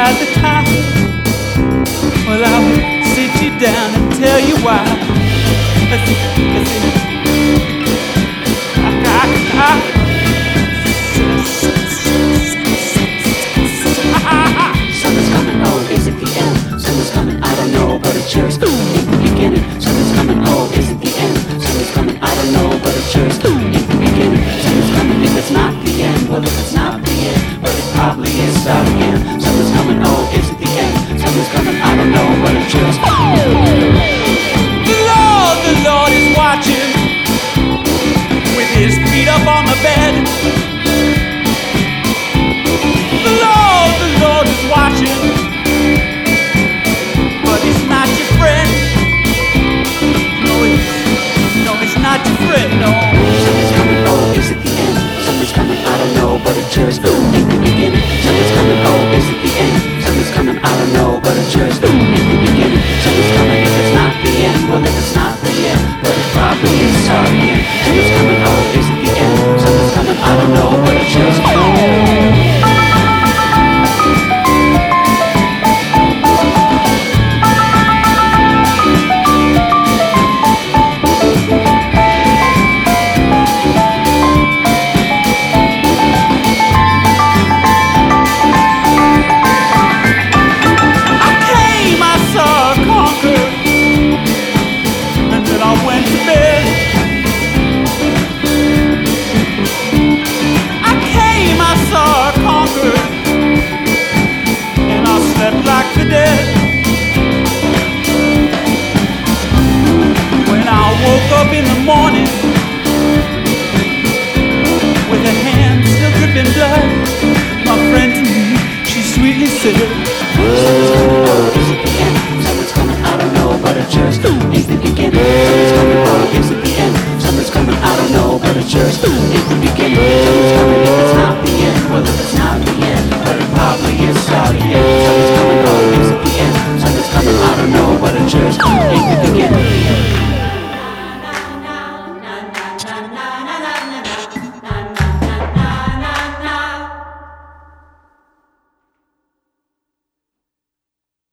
had the time, well, I would sit you down and tell you why. Summer's coming, oh, is it the end? Summer's coming, I don't know, but it sure is in the beginning. Summer's coming, oh, is it the end? Summer's coming, I don't know, but it sure is in the beginning. Summer's coming, if it's not the end, well, if it's not the end, but it probably is, start again.